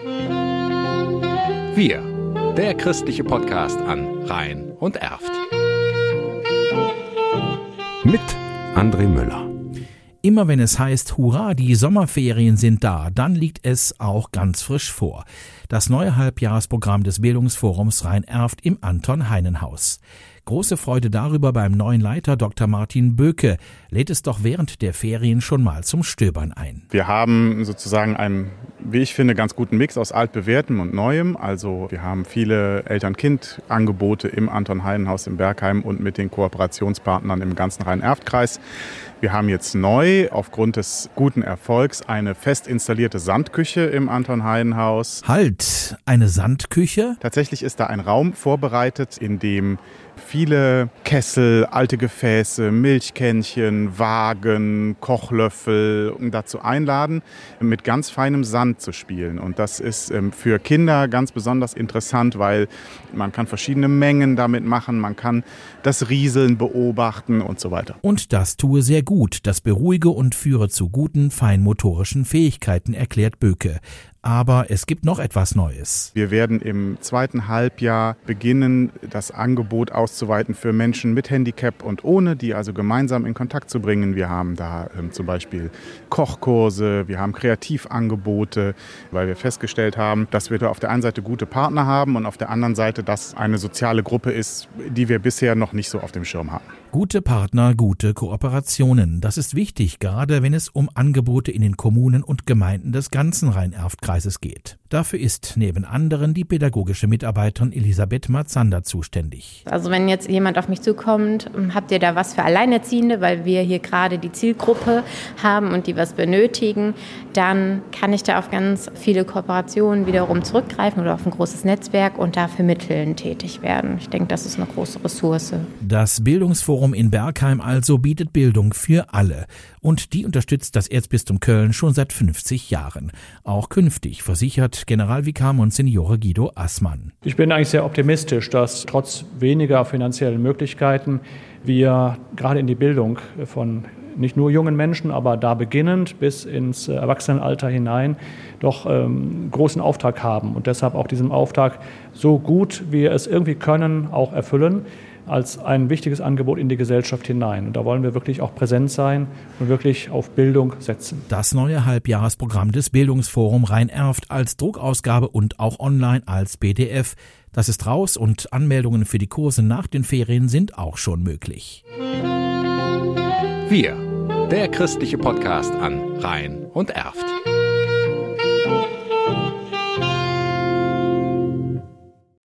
Wir, der christliche Podcast an Rhein und Erft. Mit André Müller. Immer wenn es heißt, hurra, die Sommerferien sind da, dann liegt es auch ganz frisch vor. Das neue Halbjahresprogramm des Bildungsforums Rhein-Erft im Anton-Heinen-Haus. Große Freude darüber beim neuen Leiter Dr. Martin Böke, lädt es doch während der Ferien schon mal zum Stöbern ein. Wir haben sozusagen einen, wie ich finde, ganz guten Mix aus altbewährtem und Neuem. Also wir haben viele Eltern-Kind-Angebote im Anton-Heinen-Haus in Bergheim und mit den Kooperationspartnern im ganzen Rhein-Erft-Kreis. Wir haben jetzt neu, aufgrund des guten Erfolgs, eine fest installierte Sandküche im Anton-Heinen-Haus. Halt, eine Sandküche? Tatsächlich ist da ein Raum vorbereitet, in dem viele Kessel, alte Gefäße, Milchkännchen, Wagen, Kochlöffel dazu einladen, mit ganz feinem Sand zu spielen. Und das ist für Kinder ganz besonders interessant, weil man kann verschiedene Mengen damit machen, man kann das Rieseln beobachten und so weiter. Und das tue sehr gut, das beruhige und führe zu guten feinmotorischen Fähigkeiten, erklärt Böke. Aber es gibt noch etwas Neues. Wir werden im zweiten Halbjahr beginnen, das Angebot auszuweiten für Menschen mit Handicap und ohne, die also gemeinsam in Kontakt zu bringen. Wir haben da zum Beispiel Kochkurse, wir haben Kreativangebote, weil wir festgestellt haben, dass wir da auf der einen Seite gute Partner haben und auf der anderen Seite, dass eine soziale Gruppe ist, die wir bisher noch nicht so auf dem Schirm haben. Gute Partner, gute Kooperationen. Das ist wichtig, gerade wenn es um Angebote in den Kommunen und Gemeinden des ganzen Rhein-Erft-Kreises geht. Dafür ist neben anderen die pädagogische Mitarbeiterin Elisabeth Matzander zuständig. Also wenn jetzt jemand auf mich zukommt, habt ihr da was für Alleinerziehende, weil wir hier gerade die Zielgruppe haben und die was benötigen, dann kann ich da auf ganz viele Kooperationen wiederum zurückgreifen oder auf ein großes Netzwerk und da vermitteln tätig werden. Ich denke, das ist eine große Ressource. Das Bildungsforum in Bergheim also bietet Bildung für alle. Und die unterstützt das Erzbistum Köln schon seit 50 Jahren. Auch künftig, versichert Generalvikar Monsignore Guido Assmann. Ich bin eigentlich sehr optimistisch, dass trotz weniger finanziellen Möglichkeiten wir gerade in die Bildung von nicht nur jungen Menschen, aber da beginnend bis ins Erwachsenenalter hinein doch großen Auftrag haben und deshalb auch diesen Auftrag so gut wir es irgendwie können auch erfüllen als ein wichtiges Angebot in die Gesellschaft hinein. Und da wollen wir wirklich auch präsent sein und wirklich auf Bildung setzen. Das neue Halbjahresprogramm des Bildungsforum Rhein-Erft als Druckausgabe und auch online als PDF. Das ist raus und Anmeldungen für die Kurse nach den Ferien sind auch schon möglich. Wir, der christliche Podcast an Rhein und Erft.